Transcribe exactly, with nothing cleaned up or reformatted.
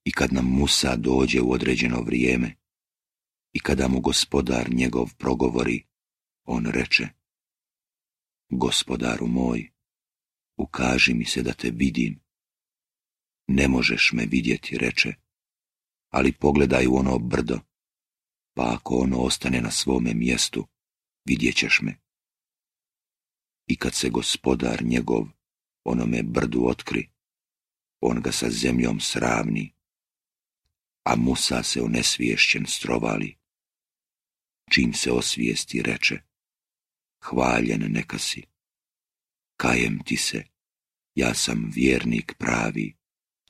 I kad nam Musa dođe u određeno vrijeme i kada mu gospodar njegov progovori, on reče: Gospodaru moj, ukaži mi se da te vidim. Ne možeš me vidjeti, reče, ali pogledaj u ono brdo, pa ako ono ostane na svome mjestu, vidjet ćeš me. I kad se gospodar njegov onome brdu otkri, on ga sa zemljom sravni, a Musa se onesviješćen strovali. Čim se osvijesti, reče: Hvaljen neka si. Kajem ti se, ja sam vjernik pravi,